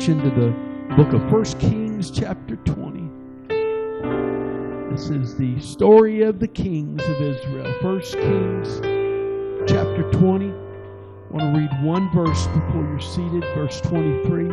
attention to the book of 1 Kings chapter 20. This is the story of the kings of Israel. 1 Kings chapter 20. I want to read one verse before you're seated, verse 23.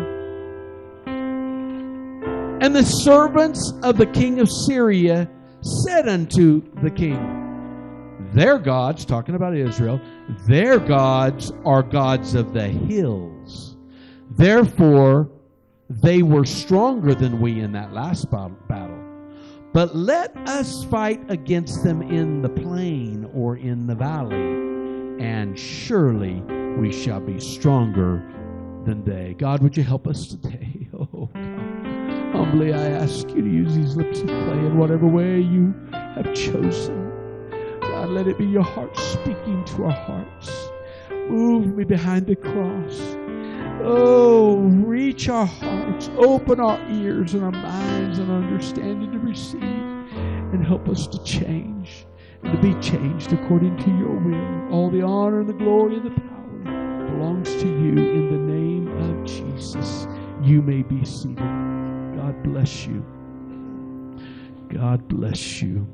And the servants of the king of Syria said unto the king, their gods, talking about Israel, their gods are gods of the hills. Therefore, they were stronger than we in that last battle. But let us fight against them in the plain or in the valley, and surely we shall be stronger than they. God, would you help us today? Oh, God. Humbly I ask you to use these lips of clay in whatever way you have chosen. God, let it be your heart speaking to our hearts. Move me behind the cross. Oh, reach our hearts. Open our ears and our minds and our understanding to receive. And help us to change and to be changed according to your will. All the honor and the glory and the power belongs to you in the name of Jesus. You may be seated. God bless you. God bless you.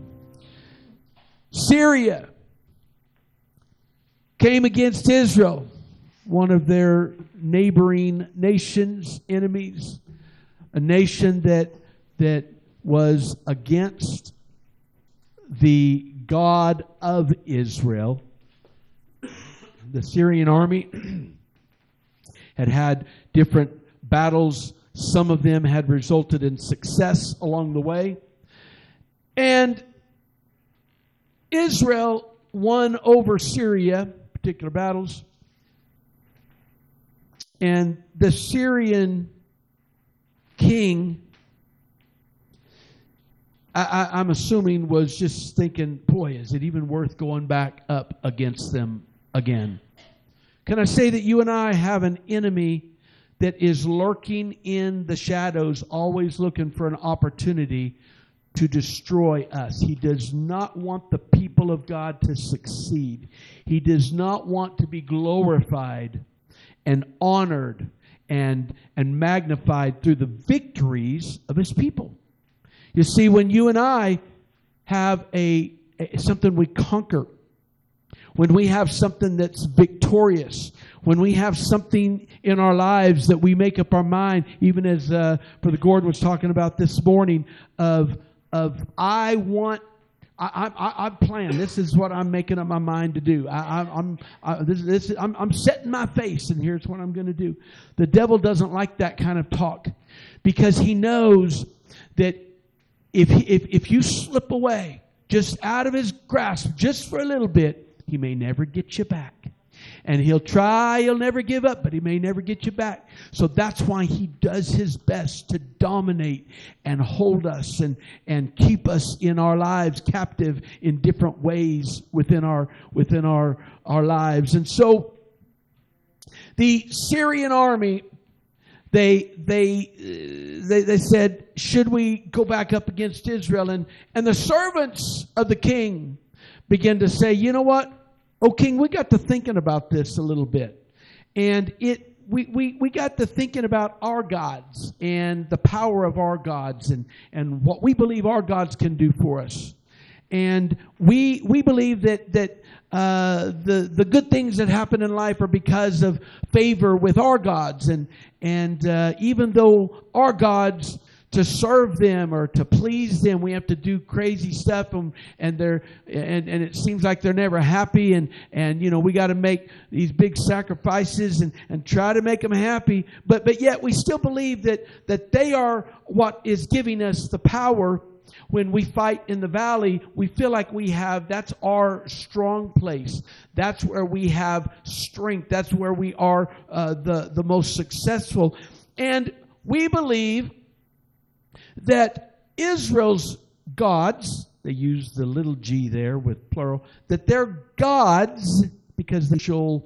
Syria came against Israel, one of their neighboring nations, enemies, a nation that was against the God of Israel. The Syrian army had different battles. Some of them had resulted in success along the way. And Israel won over Syria, particular battles. And the Syrian king, I'm assuming, was just thinking, boy, is it even worth going back up against them again? Can I say that you and I have an enemy that is lurking in the shadows, always looking for an opportunity to destroy us? He does not want the people of God to succeed. He does not want to be glorified and honored and magnified through the victories of his people. You see, when you and I have something we conquer, when we have something that's victorious, when we have something in our lives that we make up our mind, even as Brother Gordon was talking about this morning, I'm planning. This is what I'm making up my mind to do. I'm setting my face, and here's what I'm going to do. The devil doesn't like that kind of talk, because he knows that if you slip away just out of his grasp just for a little bit, he may never get you back. And he'll never give up, but he may never get you back. So that's why he does his best to dominate and hold us and keep us in our lives captive in different ways within our lives. And so the Syrian army, they said, should we go back up against Israel? And the servants of the king began to say, you know what? Oh, king, we got to thinking about this a little bit. And we got to thinking about our gods and the power of our gods and what we believe our gods can do for us. And we believe that the good things that happen in life are because of favor with our gods. And even though our gods, to serve them or to please them, we have to do crazy stuff, and it seems like they're never happy, and we got to make these big sacrifices and try to make them happy, but yet we still believe that they are what is giving us the power. When we fight in the valley, we feel like that's our strong place. That's where we have strength. That's where we are the most successful. And we believe that Israel's gods, they use the little g there with plural, that their gods, because they show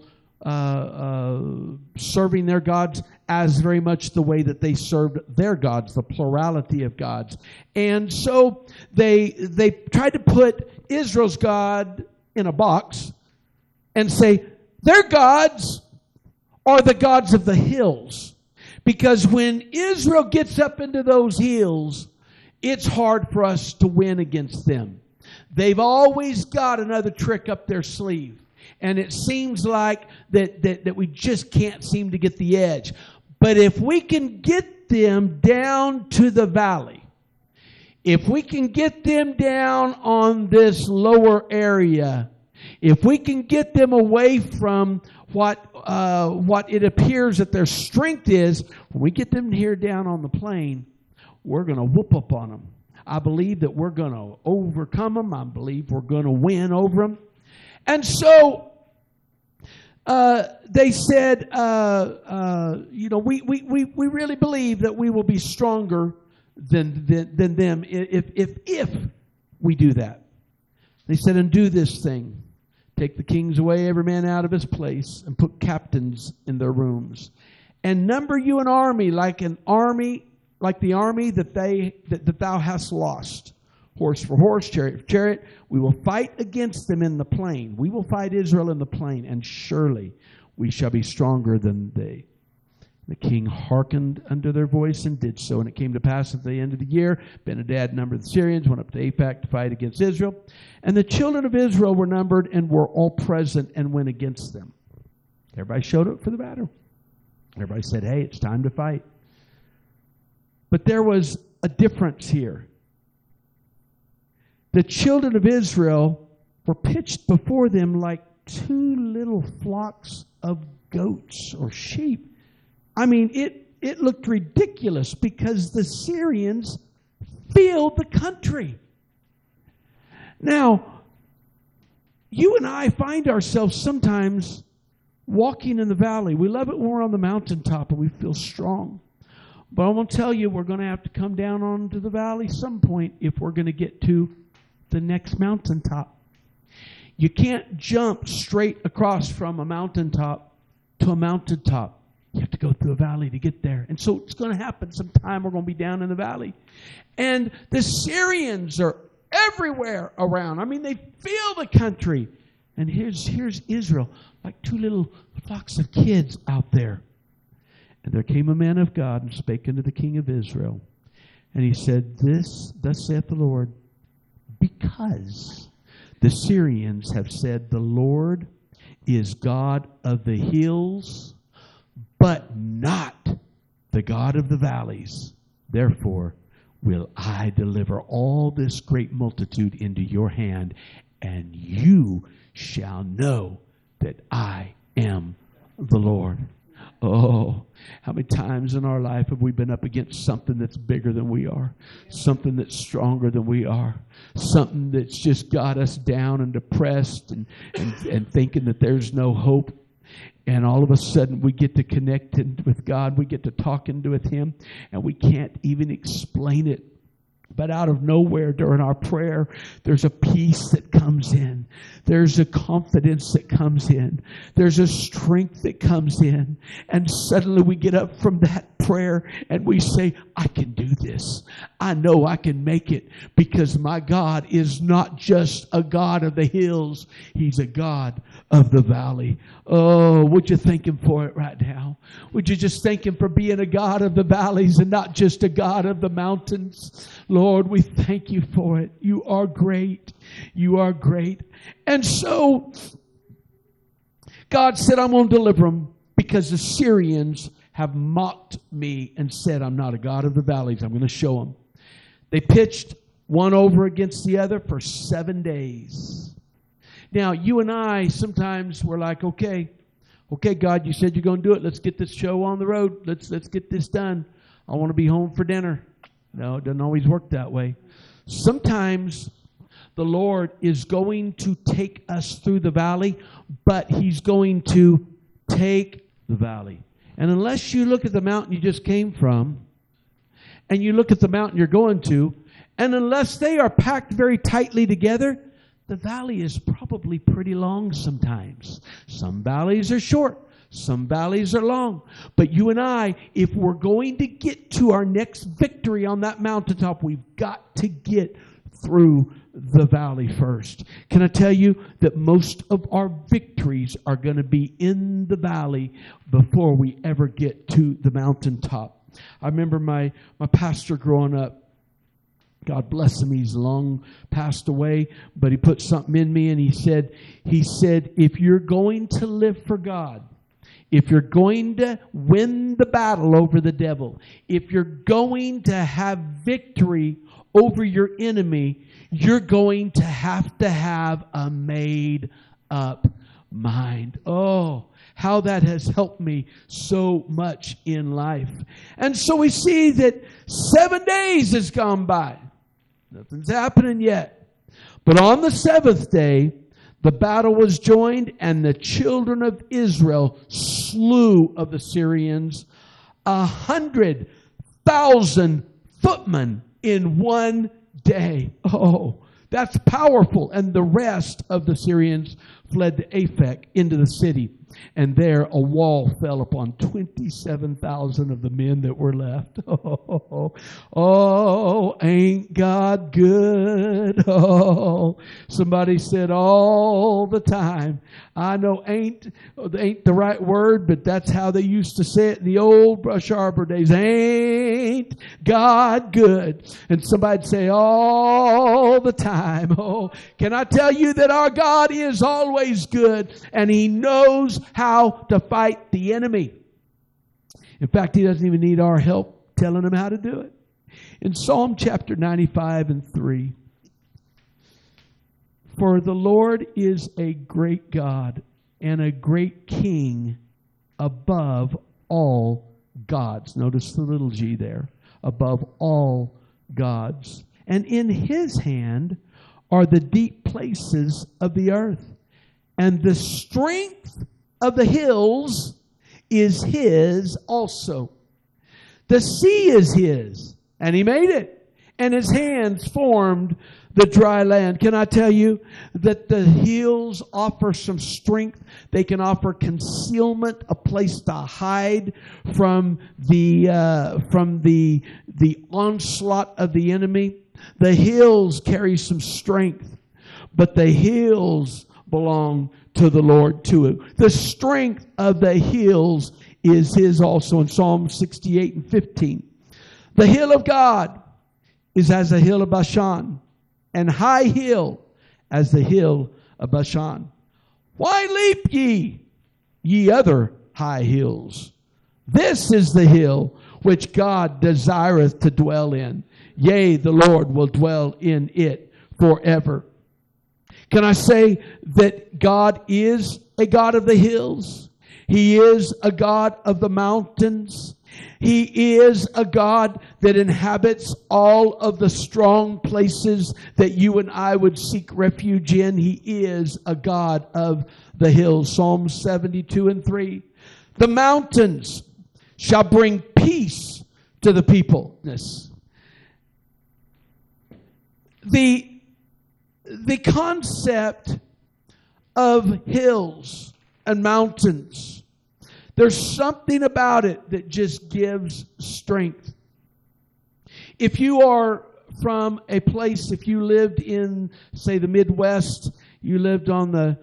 serving their gods as very much the way that they served their gods, the plurality of gods. And so they tried to put Israel's God in a box and say, their gods are the gods of the hills. Because when Israel gets up into those hills, it's hard for us to win against them. They've always got another trick up their sleeve. And it seems like that we just can't seem to get the edge. But if we can get them down to the valley, if we can get them down on this lower area, if we can get them away from what it appears that their strength is, when we get them here down on the plain, we're going to whoop up on them. I believe that we're going to overcome them. I believe we're going to win over them. And so they said, we really believe that we will be stronger than them if we do that. They said, and do this thing. Take the kings away, every man out of his place, and put captains in their rooms. And number you an army like the army that thou hast lost. Horse for horse, chariot for chariot. We will fight against them in the plain. We will fight Israel in the plain, and surely we shall be stronger than they. The king hearkened unto their voice and did so. And it came to pass at the end of the year, Ben-Hadad numbered the Syrians, went up to Aphek to fight against Israel. And the children of Israel were numbered and were all present and went against them. Everybody showed up for the battle. Everybody said, hey, it's time to fight. But there was a difference here. The children of Israel were pitched before them like two little flocks of goats or sheep. I mean, it looked ridiculous because the Syrians filled the country. Now, you and I find ourselves sometimes walking in the valley. We love it when we're on the mountaintop and we feel strong. But I want to tell you, we're going to have to come down onto the valley some point if we're going to get to the next mountaintop. You can't jump straight across from a mountaintop to a mountaintop. You have to go through a valley to get there. And so it's going to happen sometime. We're going to be down in the valley. And the Syrians are everywhere around. I mean, they fill the country. And here's Israel, like two little flocks of kids out there. And there came a man of God and spake unto the king of Israel. And he said, thus saith the Lord, because the Syrians have said, the Lord is God of the hills, but not the God of the valleys. Therefore will I deliver all this great multitude into your hand, and you shall know that I am the Lord. Oh, how many times in our life have we been up against something that's bigger than we are? Something that's stronger than we are? Something that's just got us down and depressed and thinking that there's no hope. And all of a sudden we get to connect with God. We get to talking with Him. And we can't even explain it. But out of nowhere during our prayer, there's a peace that comes in. There's a confidence that comes in. There's a strength that comes in. And suddenly we get up from that prayer and we say, I can do this. I know I can make it because my God is not just a God of the hills. He's a God of the valley. Oh, would you thank Him for it right now? Would you just thank Him for being a God of the valleys and not just a God of the mountains? Lord, we thank You for it. You are great. You are great. And so God said, I'm going to deliver them because the Syrians have mocked me and said, I'm not a God of the valleys. I'm going to show them. They pitched one over against the other for 7 days. Now, you and I, sometimes we're like, okay, God, You said You're going to do it. Let's get this show on the road. Let's get this done. I want to be home for dinner. No, it doesn't always work that way. Sometimes the Lord is going to take us through the valley, but He's going to take the valley. And unless you look at the mountain you just came from, and you look at the mountain you're going to, and unless they are packed very tightly together, the valley is probably pretty long sometimes. Some valleys are short. Some valleys are long. But you and I, if we're going to get to our next victory on that mountaintop, we've got to get through the valley first. Can I tell you that most of our victories are going to be in the valley before we ever get to the mountaintop? I remember my pastor growing up. God bless him. He's long passed away, but he put something in me, and he said, if you're going to live for God, if you're going to win the battle over the devil, if you're going to have victory over your enemy, you're going to have a made up mind. Oh, how that has helped me so much in life. And so we see that 7 days has gone by. Nothing's happening yet. But on the seventh day, the battle was joined, and the children of Israel slew of the Syrians 100,000 footmen in one day. Oh, that's powerful. And the rest of the Syrians fled to Aphek into the city. And there a wall fell upon 27,000 of the men that were left. Oh, ain't God good? Oh, somebody said all the time. I know ain't the right word, but that's how they used to say it in the old Brush Arbor days. Ain't God good? And somebody'd say all the time. Oh, can I tell you that our God is always good, and He knows how to fight the enemy. In fact, He doesn't even need our help telling Him how to do it. In Psalm chapter 95 and 3, for the Lord is a great God and a great King above all gods. Notice the little g there. Above all gods. And in His hand are the deep places of the earth. And the strength of the hills is His also. The sea is His, and He made it. And His hands formed the dry land. Can I tell you that the hills offer some strength? They can offer concealment, a place to hide from the onslaught of the enemy. The hills carry some strength, but the hills belong to the Lord too. The strength of the hills is His also. In Psalm 68 and 15. The hill of God is as the hill of Bashan, and high hill as the hill of Bashan. Why leap ye other high hills? This is the hill which God desireth to dwell in. Yea, the Lord will dwell in it forever. Can I say that God is a God of the hills? He is a God of the mountains. He is a God that inhabits all of the strong places that you and I would seek refuge in. He is a God of the hills. Psalm 72 and 3. The mountains shall bring peace to the people. The concept of hills and mountains, there's something about it that just gives strength. If you are from a place, if you lived in, say, the Midwest, you lived on the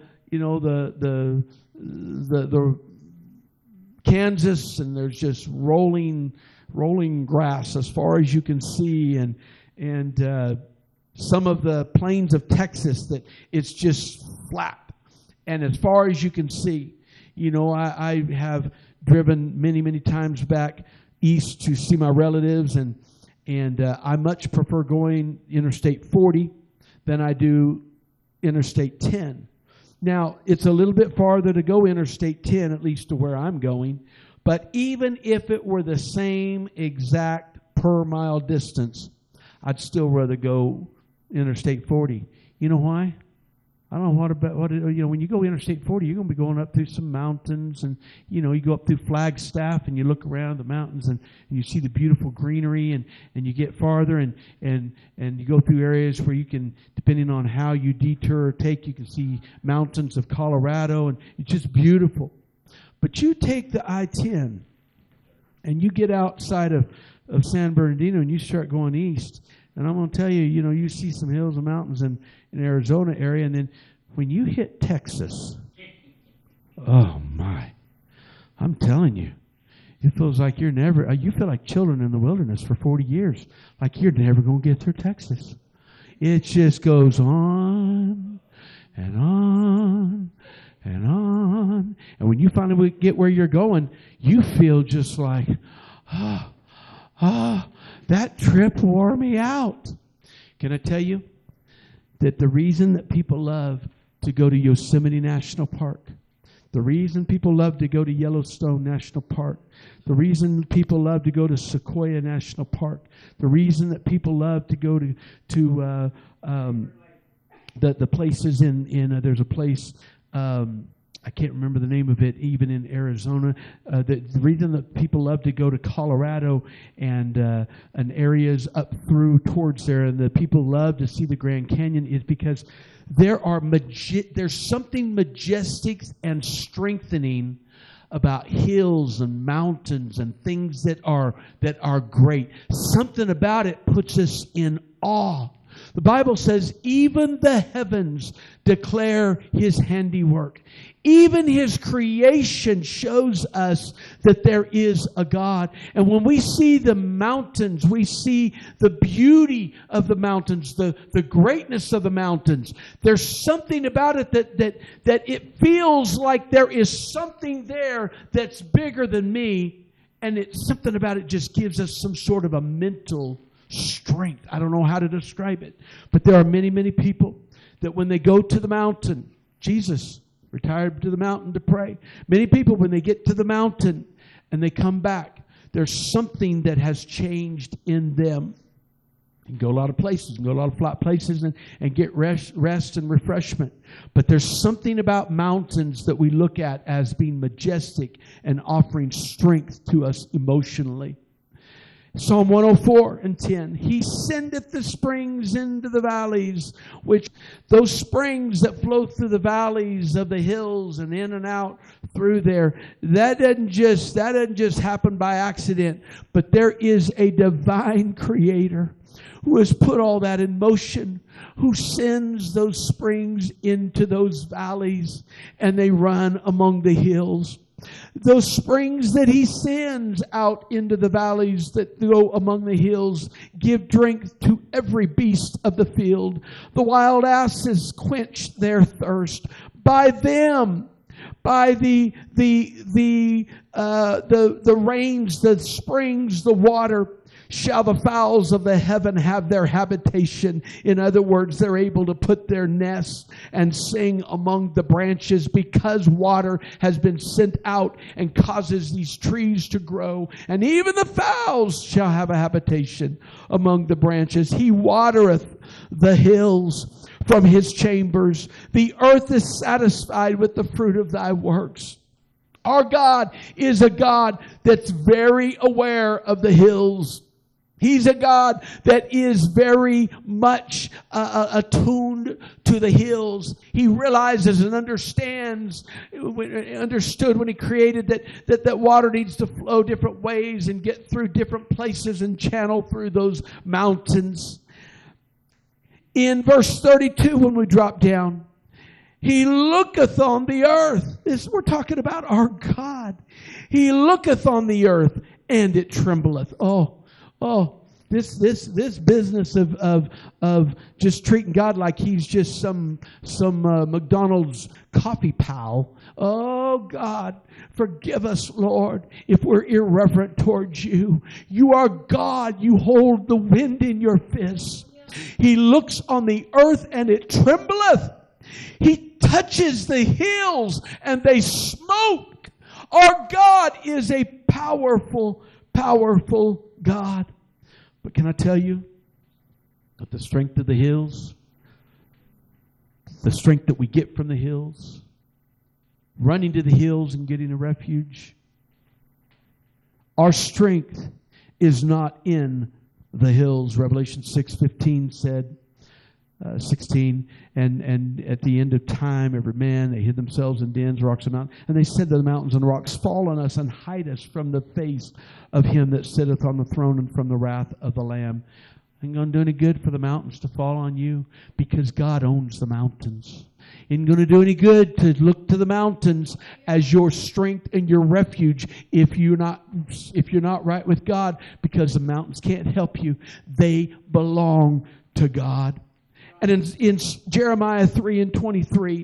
Kansas, and there's just rolling grass as far as you can see, and some of the plains of Texas that it's just flat, and as far as you can see. I have driven many times back east to see my relatives, and I much prefer going Interstate 40 than I do Interstate 10. Now, it's a little bit farther to go Interstate 10, at least to where I'm going, but even if it were the same exact per mile distance, I'd still rather go Interstate 40. You know why? I don't know when you go Interstate 40, you're going to be going up through some mountains, and you go up through Flagstaff, and you look around the mountains, and you see the beautiful greenery, and you get farther, and you go through areas where you can, depending on how you detour or take, you can see mountains of Colorado, and it's just beautiful. But you take the I-10, and you get outside of San Bernardino, and you start going east. And I'm going to tell you, you see some hills and mountains in Arizona area, and then when you hit Texas, oh my, I'm telling you, it feels like you feel like children in the wilderness for 40 years, like you're never going to get through Texas. It just goes on and on and on. And when you finally get where you're going, you feel just like, that trip wore me out. Can I tell you that the reason that people love to go to Yosemite National Park, the reason people love to go to Yellowstone National Park, the reason people love to go to Sequoia National Park, the reason that people love to go to the places there's a place, I can't remember the name of it, even in Arizona. The reason that people love to go to Colorado and areas up through towards there, and the people love to see the Grand Canyon, is because there's something majestic and strengthening about hills and mountains and things that are great. Something about it puts us in awe. The Bible says even the heavens declare His handiwork. Even His creation shows us that there is a God. And when we see the mountains, we see the beauty of the mountains, the greatness of the mountains. There's something about it that it feels like there is something there that's bigger than me. And something about it just gives us some sort of a mental strength. I don't know how to describe it. But there are many, many people that when they go to the mountain, Jesus retired to the mountain to pray. Many people, when they get to the mountain and they come back, there's something that has changed in them. You can go a lot of places, go a lot of flat places and get rest and refreshment. But there's something about mountains that we look at as being majestic and offering strength to us emotionally. Psalm 104:10, He sendeth the springs into the valleys, which those springs that flow through the valleys of the hills and in and out through there, that doesn't just happen by accident, but there is a divine creator who has put all that in motion, who sends those springs into those valleys, and they run among the hills. Those springs that He sends out into the valleys that go among the hills give drink to every beast of the field. The wild asses quench their thirst. By them, by the rains, the springs, the water, shall the fowls of the heaven have their habitation. In other words, they're able to put their nests and sing among the branches because water has been sent out and causes these trees to grow. And even the fowls shall have a habitation among the branches. He watereth the hills from His chambers. The earth is satisfied with the fruit of Thy works. Our God is a God that's very aware of the hills. He's a God that is very much attuned to the hills. He realizes and understood when He created that water needs to flow different ways and get through different places and channel through those mountains. In verse 32, when we drop down, He looketh on the earth. We're talking about our God. He looketh on the earth, and it trembleth. This business of just treating God like He's just some McDonald's coffee pal. Oh God, forgive us, Lord, if we're irreverent towards You. You are God. You hold the wind in Your fists. He looks on the earth, and it trembleth. He touches the hills, and they smoke. Our God is a powerful, powerful God. But can I tell you that the strength of the hills, the strength that we get from the hills, running to the hills and getting a refuge, our strength is not in the hills. Revelation 6:15 said, 16, and at the end of time, every man, they hid themselves in dens, rocks, and mountains. And they said to the mountains and rocks, fall on us and hide us from the face of Him that sitteth on the throne and from the wrath of the Lamb. Ain't going to do any good for the mountains to fall on you because God owns the mountains. Ain't going to do any good to look to the mountains as your strength and your refuge if you're not right with God, because the mountains can't help you. They belong to God. And in Jeremiah 3:23,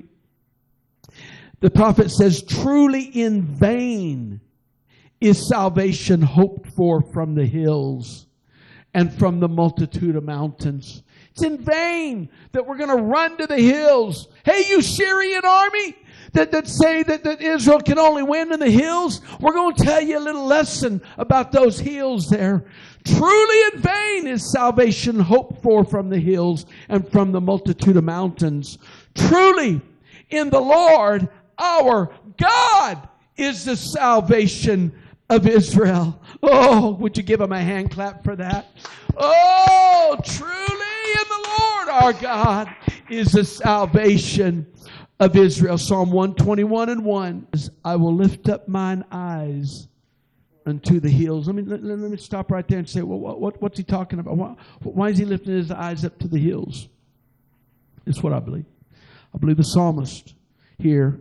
the prophet says, truly in vain is salvation hoped for from the hills and from the multitude of mountains. It's in vain that we're going to run to the hills. Hey, you Syrian army that say that Israel can only win in the hills, we're going to tell you a little lesson about those hills there. Truly in vain is salvation hoped for from the hills and from the multitude of mountains. Truly in the Lord our God is the salvation of Israel. Oh, would you give him a hand clap for that? Oh, truly in the Lord our God is the salvation of Israel. Psalm 121:1 says, I will lift up mine eyes unto the hills. Let me stop right there and say, well, what's he talking about? Why is he lifting his eyes up to the hills? It's what I believe. I believe the psalmist here,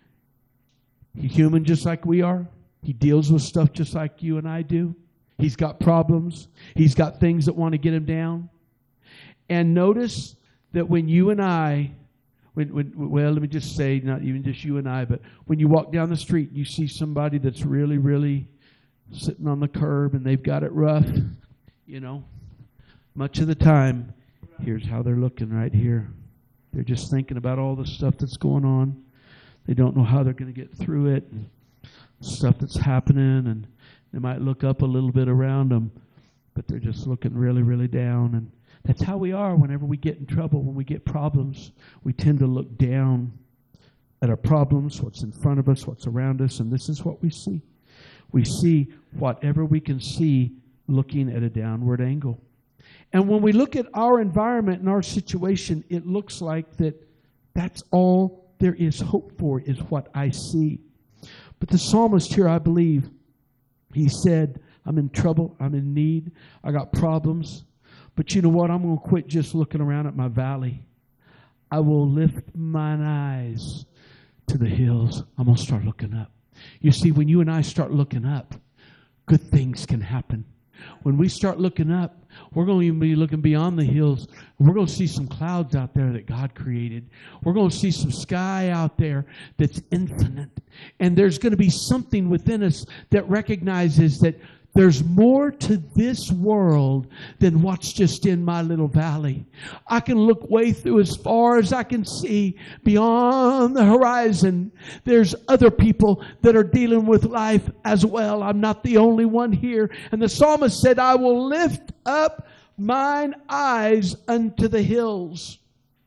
he's human just like we are. He deals with stuff just like you and I do. He's got problems. He's got things that want to get him down. And notice that when you and I, well, let me just say, not even just you and I, but when you walk down the street, you see somebody that's really, really sitting on the curb and they've got it rough, you know, much of the time, here's how they're looking right here. They're just thinking about all the stuff that's going on. They don't know how they're going to get through it. And stuff that's happening, and they might look up a little bit around them, but they're just looking really, really down. And that's how we are whenever we get in trouble, when we get problems. We tend to look down at our problems, what's in front of us, what's around us, and this is what we see. We see whatever we can see looking at a downward angle. And when we look at our environment and our situation, it looks like that's all there is hope for, is what I see. But the psalmist here, I believe, he said, I'm in trouble, I'm in need, I got problems. But you know what? I'm going to quit just looking around at my valley. I will lift mine eyes to the hills. I'm going to start looking up. You see, when you and I start looking up, good things can happen. When we start looking up, we're going to even be looking beyond the hills. We're going to see some clouds out there that God created. We're going to see some sky out there that's infinite. And there's going to be something within us that recognizes that there's more to this world than what's just in my little valley. I can look way through as far as I can see beyond the horizon. There's other people that are dealing with life as well. I'm not the only one here. And the psalmist said, I will lift up mine eyes unto the hills.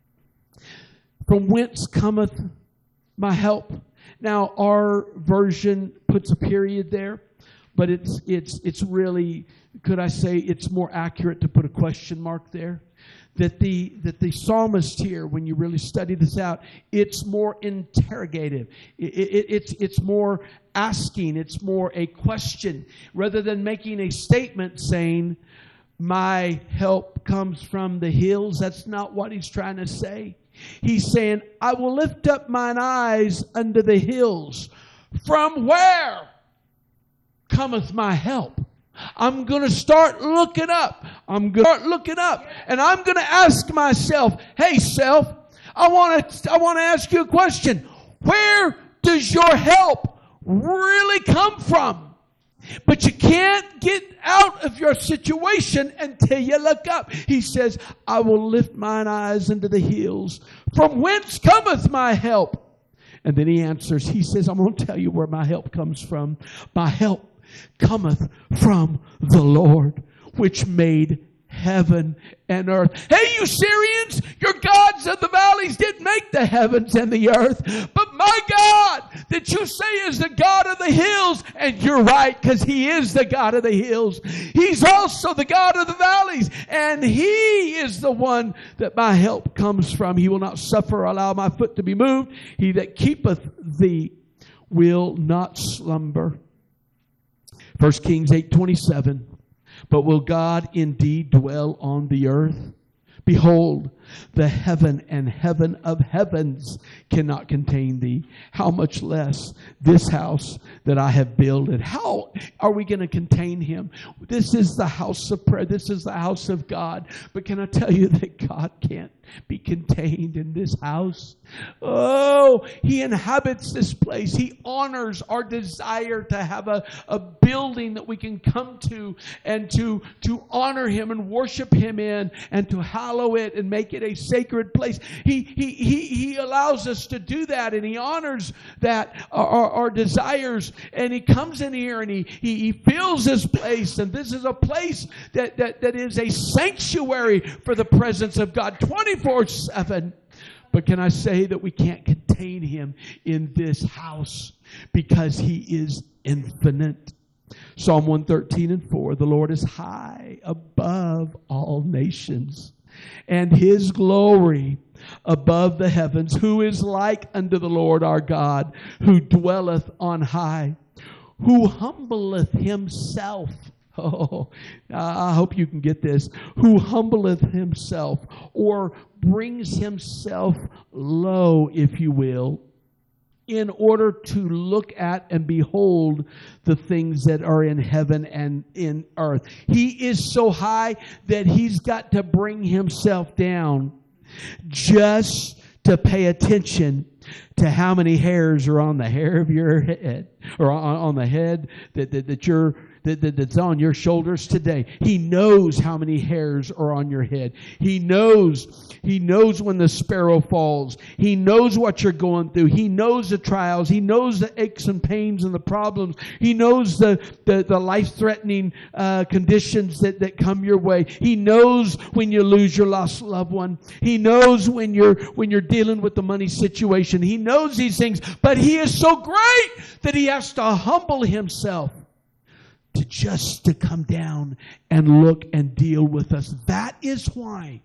From whence cometh my help? Now, our version puts a period there. But it's really, could I say, it's more accurate to put a question mark there. That the psalmist here, when you really study this out, it's more interrogative. It's more asking. It's more a question rather than making a statement saying, my help comes from the hills. That's not what he's trying to say. He's saying, I will lift up mine eyes unto the hills. From where cometh my help? I'm going to start looking up. And I'm going to ask myself, hey, self, I want to ask you a question. Where does your help really come from? But you can't get out of your situation until you look up. He says, I will lift mine eyes into the hills. From whence cometh my help? And then he answers, he says, I'm going to tell you where my help comes from. My help cometh from the Lord, which made heaven and earth. Hey, you Syrians, your gods of the valleys didn't make the heavens and the earth, but my God that you say is the God of the hills, and you're right, because he is the God of the hills. He's also the God of the valleys, and he is the one that my help comes from. He will not suffer or allow my foot to be moved. He that keepeth thee will not slumber. 1 Kings 8:27. But will God indeed dwell on the earth? Behold, the heaven and heaven of heavens cannot contain thee. How much less this house that I have builded? How are we going to contain him? This is the house of prayer. This is the house of God. But can I tell you that God can't be contained in this house? Oh, he inhabits this place. He honors our desire to have a building that we can come to and to honor him and worship him in and to hallow it and make it a sacred place. He allows us to do that, and he honors that, our desires, and he comes in here and he fills this place, and this is a place that is a sanctuary for the presence of God 24/7. But can I say that we can't contain him in this house because he is infinite? Psalm 113:4, the Lord is high above all nations, and his glory above the heavens. Who is like unto the Lord our God, who dwelleth on high, who humbleth himself. Oh, I hope you can get this. Who humbleth himself, or brings himself low, if you will, in order to look at and behold the things that are in heaven and in earth. He is so high that he's got to bring himself down just to pay attention to how many hairs are on the hair of your head, or on the head that's on your shoulders today. He knows how many hairs are on your head. He knows when the sparrow falls. He knows what you're going through. He knows the trials. He knows the aches and pains and the problems. He knows the life-threatening conditions that come your way. He knows when you lose your lost loved one. He knows when you're dealing with the money situation. He knows these things, but he is so great that he has to humble himself to come down and look and deal with us. That is why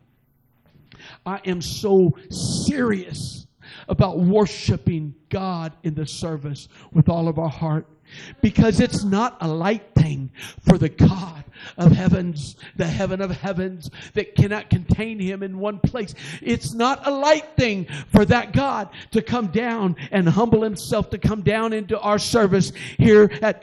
I am so serious about worshiping God in the service with all of our heart. Because it's not a light thing for the God of heavens, the heaven of heavens that cannot contain him in one place. It's not a light thing for that God to come down and humble himself, to come down into our service here at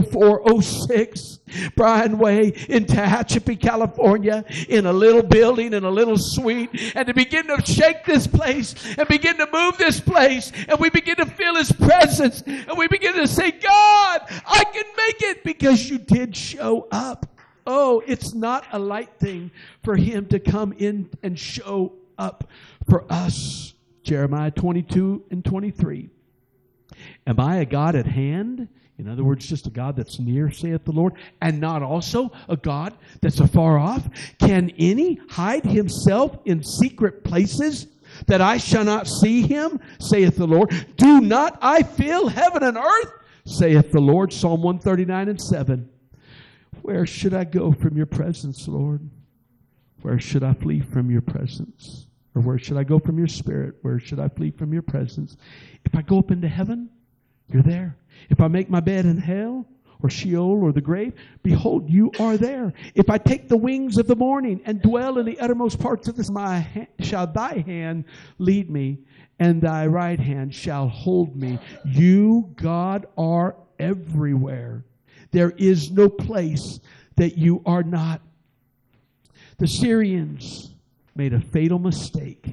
20406 Bryan Way in Tehachapi, California, in a little building, in a little suite, and to begin to shake this place and begin to move this place, and we begin to feel his presence, and we begin to say, God, I can make it because you did show up. Oh, it's not a light thing for him to come in and show up for us. Jeremiah 22:23. Am I a God at hand? In other words, just a God that's near, saith the Lord, and not also a God that's afar off? Can any hide himself in secret places that I shall not see him, saith the Lord? Do not I fill heaven and earth, saith the Lord? Psalm 139:7. Where should I go from your presence, Lord? Where should I flee from your presence? Or where should I go from your spirit? Where should I flee from your presence? If I go up into heaven, you're there. If I make my bed in hell or Sheol or the grave, behold, you are there. If I take the wings of the morning and dwell in the uttermost parts of this, shall thy hand lead me, and thy right hand shall hold me. You, God, are everywhere. There is no place that you are not. The Syrians made a fatal mistake.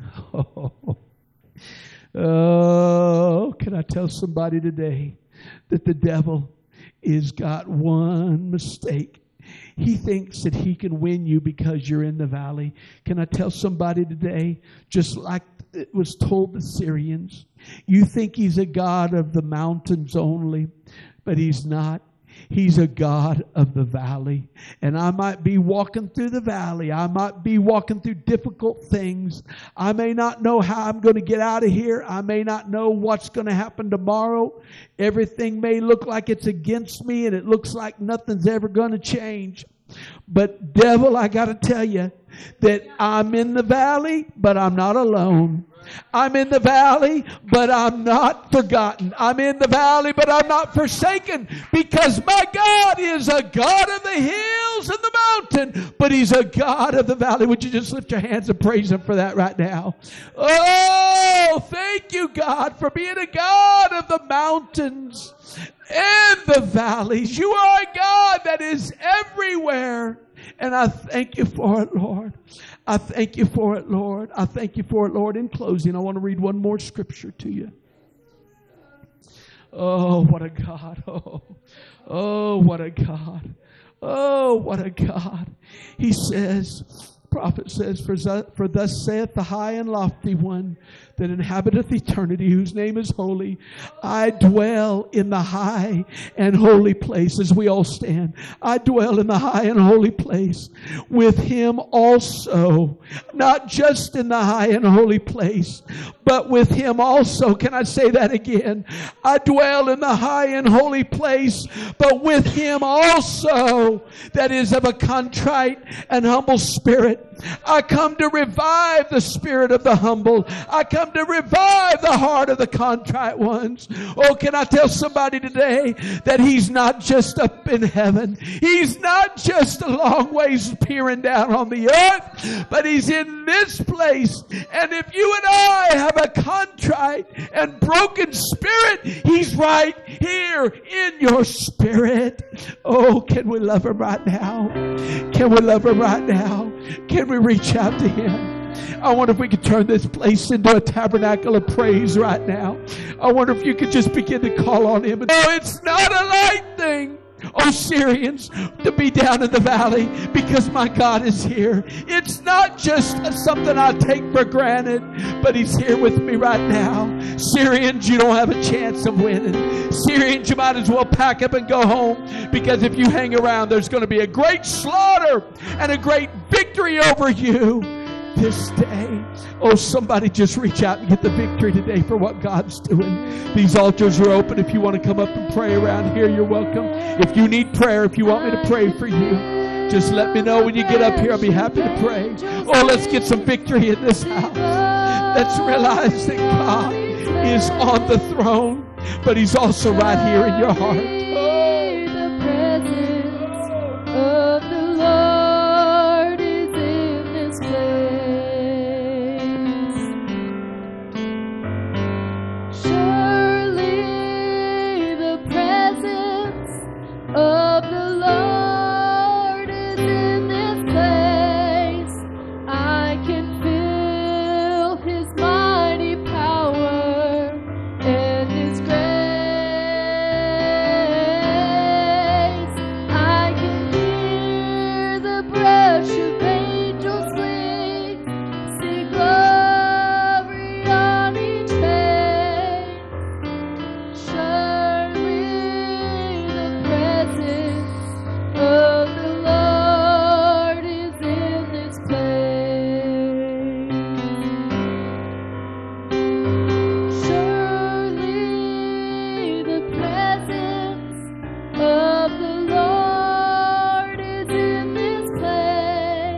Oh, can I tell somebody today that the devil has got one mistake? He thinks that he can win you because you're in the valley. Can I tell somebody today, just like it was told the Syrians, you think he's a God of the mountains only, but he's not. He's a God of the valley. And I might be walking through the valley. I might be walking through difficult things. I may not know how I'm going to get out of here. I may not know what's going to happen tomorrow. Everything may look like it's against me, and it looks like nothing's ever going to change. But devil, I got to tell you that I'm in the valley, but I'm not alone. I'm in the valley, but I'm not forgotten. I'm in the valley, but I'm not forsaken, because my God is a God of the hills and the mountain, but He's a God of the valley. Would you just lift your hands and praise Him for that right now? Oh, thank you, God, for being a God of the mountains and the valleys. You are a God that is everywhere. And I thank you for it, Lord. I thank you for it, Lord. I thank you for it, Lord. In closing, I want to read one more scripture to you. Oh, what a God. Oh, what a God. Oh, what a God. He says, prophet says, for thus saith the high and lofty one that inhabiteth eternity, whose name is holy. I dwell in the high and holy place. As we all stand, I dwell in the high and holy place with Him also. Not just in the high and holy place, but with Him also. Can I say that again? I dwell in the high and holy place, but with Him also, that is of a contrite and humble spirit. I come to revive the spirit of the humble. I come to revive the heart of the contrite ones. Oh, can I tell somebody today that He's not just up in heaven. He's not just a long ways peering down on the earth, but He's in this place. And if you and I have a contrite and broken spirit, He's right here in your spirit. Oh, can we love Him right now? Can we love Him right now? Can we reach out to Him? I wonder if we could turn this place into a tabernacle of praise right now. I wonder if you could just begin to call on Him. No, it's not a light thing, oh Syrians, to be down in the valley, because my God is here. It's not just something I take for granted, but He's here with me right now. Syrians, you don't have a chance of winning. Syrians, you might as well pack up and go home, because if you hang around, there's going to be a great slaughter and a great victory over you this day. Oh, somebody just reach out and get the victory today for what God's doing. These altars are open. If you want to come up and pray around here, you're welcome. If you need prayer, if you want me to pray for you, just let me know when you get up here. I'll be happy to pray. Oh, let's get some victory in this house. Let's realize that God is on the throne, but He's also right here in your heart. The presence of the Lord is in this place. Surely the presence of the Lord is in this place. I can feel His mighty power and His grace. I can hear the brush of angels' wings, see glory on each face. Surely the presence of the Lord is in this place. Surely the presence of the Lord is in this place.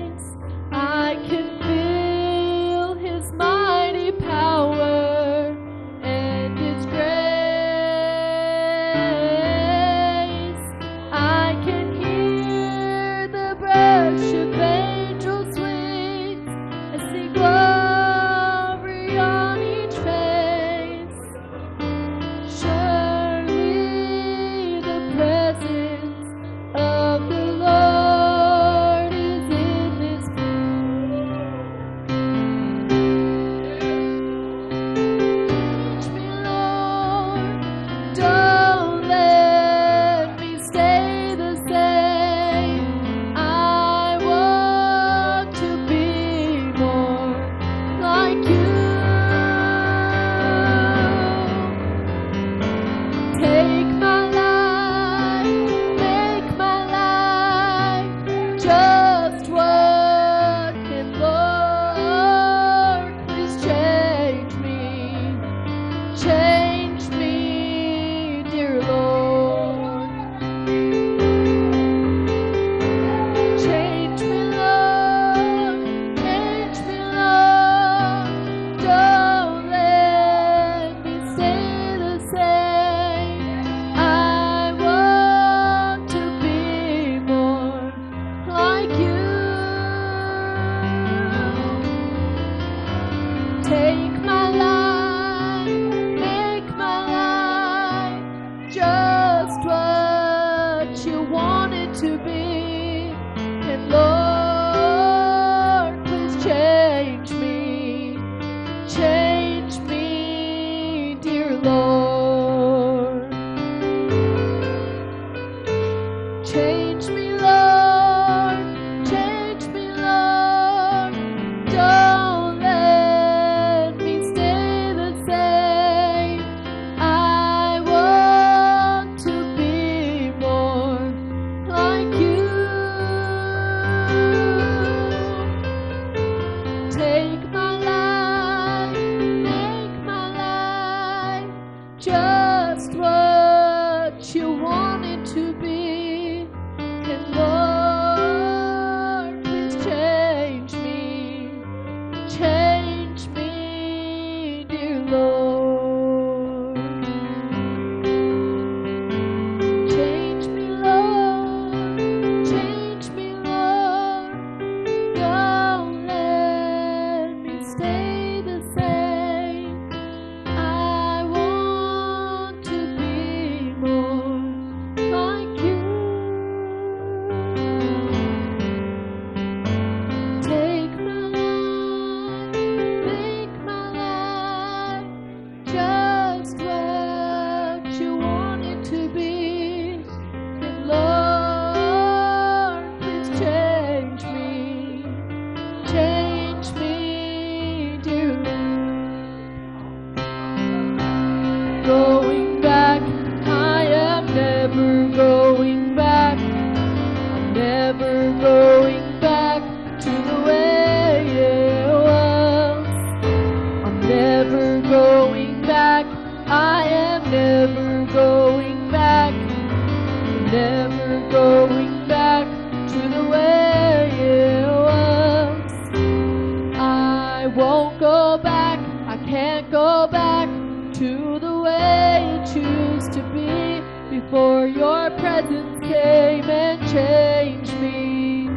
before your presence came and changed me.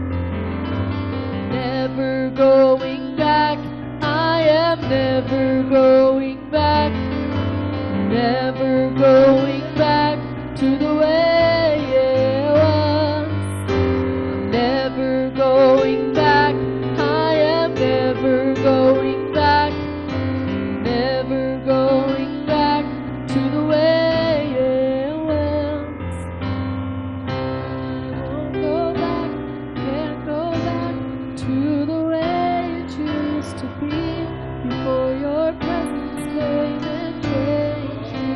Never going back, I am never going back, never going back to the way it was. Never going back, I am never going back, never going back to the way it was. Won't go back, can't go back to the way it used to be before your presence came and changed me.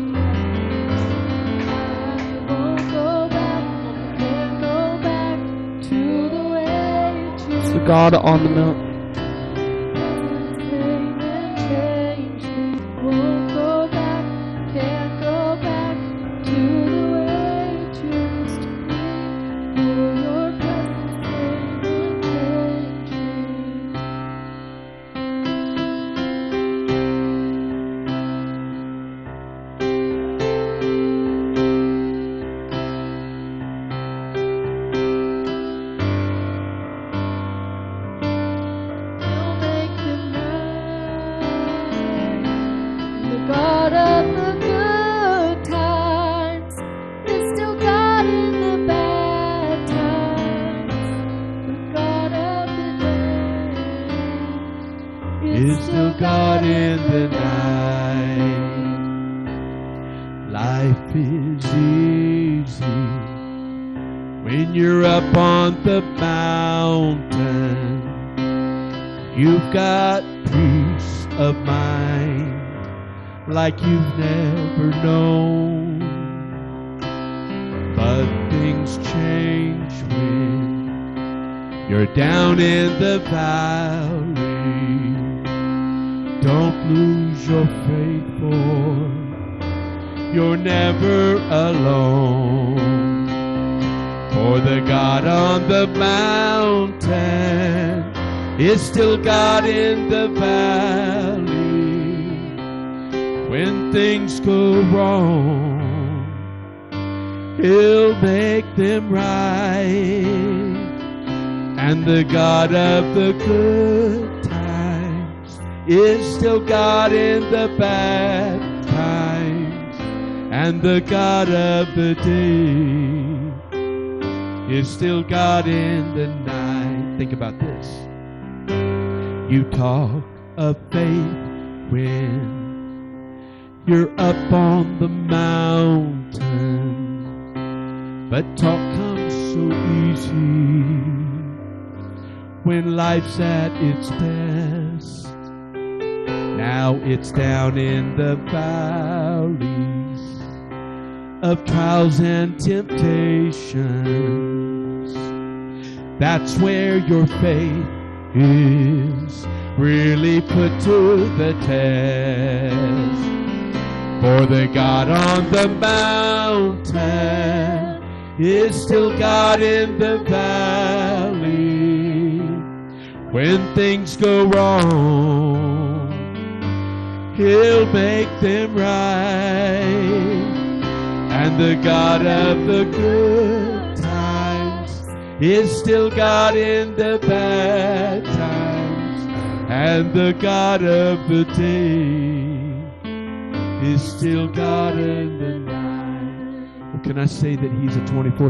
I won't go back, can't go back to the way it used It's the God on the mountain. came and changed me. Won't go back, can't go back to the way it used to be before your presence came and changed me. You'll make them right. The God of the good times is still God in the bad times. The God of the day Is still God in the night. Life is easy when you're up on the mountain. You've got peace of mind like you've never known. But things change when you're down in the valley. Don't lose your faith, for you're never alone. For the God on the mountain is still God in the valley. When things go wrong, He'll make them right. And the God of the good times is still God in the bad times. And the God of the day is still God in the night. Think about this. You talk of faith when you're up on the mountain, but talk comes so easy when life's at its best. Now it's down in the valleys of trials and temptations. That's where your faith is really put to the test. For the God on the mountain is still God in the valley. When things go wrong, He'll make them right. And the God of the good times is still God in the bad times. And the God of the day is still God in the night. Well, can I say that He's a 24